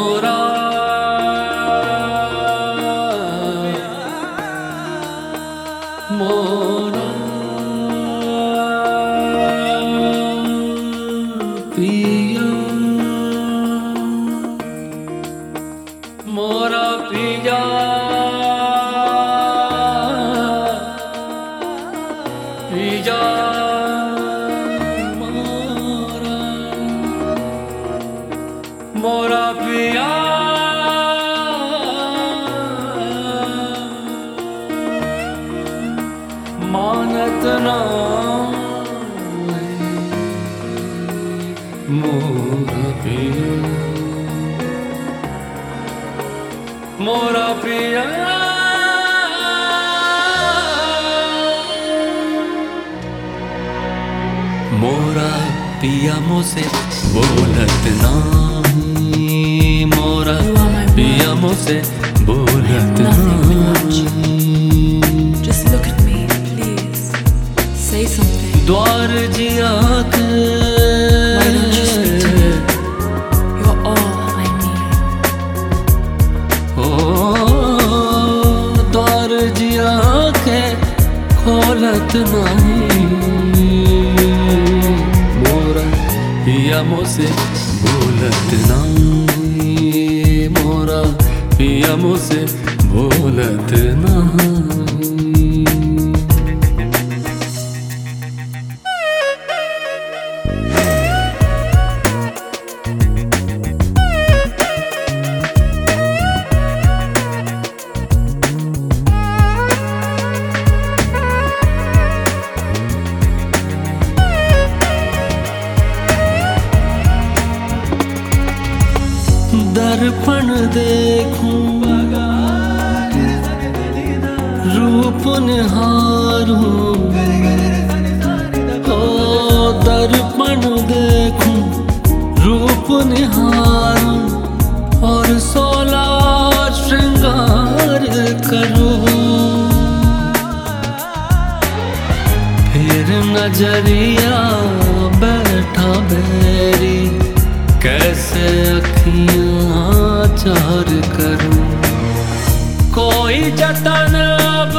मोरा मोरा पिया मोरा पिया पिया मोरा पिया मानत ना मोरा पिया मोरा पिया मोरा पिया मुझसे बोलत नहीं, मोरा पिया मुझसे बोलत नहीं। Just look at me, please. Say something. द्वार जिया के Why don't you speak to me? You're all I need. ओ द्वार जिया के खोलत नहीं, मोरा पिया मुझसे बोलत नहीं, मोरा पिया मुझसे बोलत नहीं। दर्पण देखूं रूप निहारूं, ओ दर्पण देखूं रूप निहारूं और 16 श्रृंगार करूं। फिर नजरिया बैठा बैरी, कैसे अखियां चार करूं। कोई जतन अब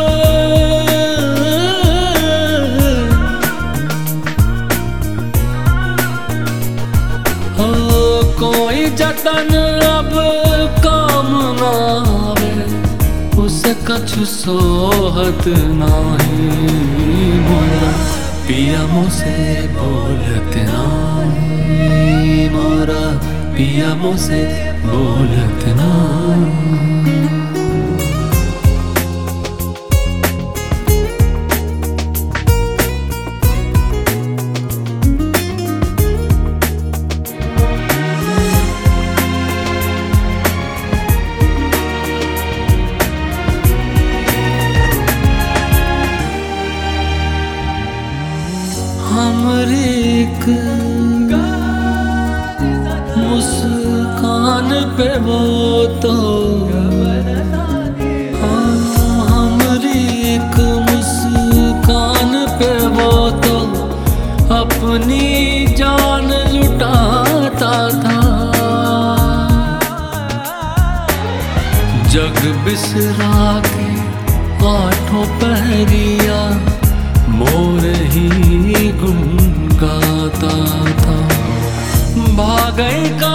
हो, कोई जतन अब काम ना आवे, उसे कछु सोहत नहीं। मोरा पिया मुझसे बोलत नहीं, मोरा पिया मुझसे बोलत नहीं। हमरी एक मुस्कान पे वो तो, हमरी एक मुस्कान पे वो तो अपनी जान लुटाता था। जग बिसरा के आठों पहरिया मोर ही गुन गाता था। भागई का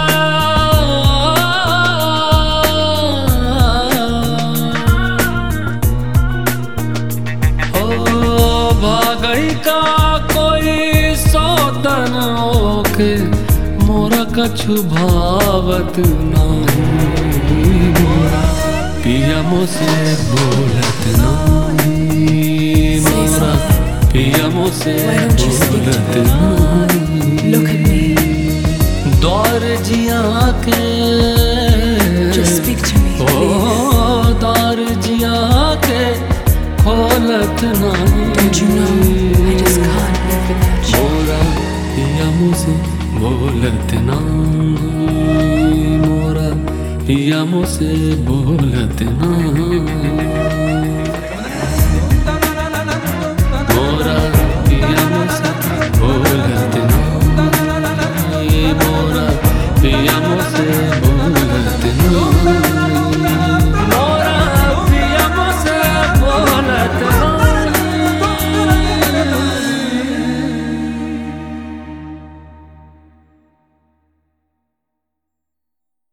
ओ भागई का कोई सौतन ओके, मोरा कछु भावत नहीं। मोरा पिया मुझसे बोलत नहीं, मोरा पिया मुझसे बोलत नहीं। Look at me. द्वार जिया के Just speak to me, O please. द्वार जिया के खोलत नहीं। Don't you know I just can't live without you. मोरा पिया मुझसे बोलत नहीं, मोरा पिया मुझसे बोलत नहीं।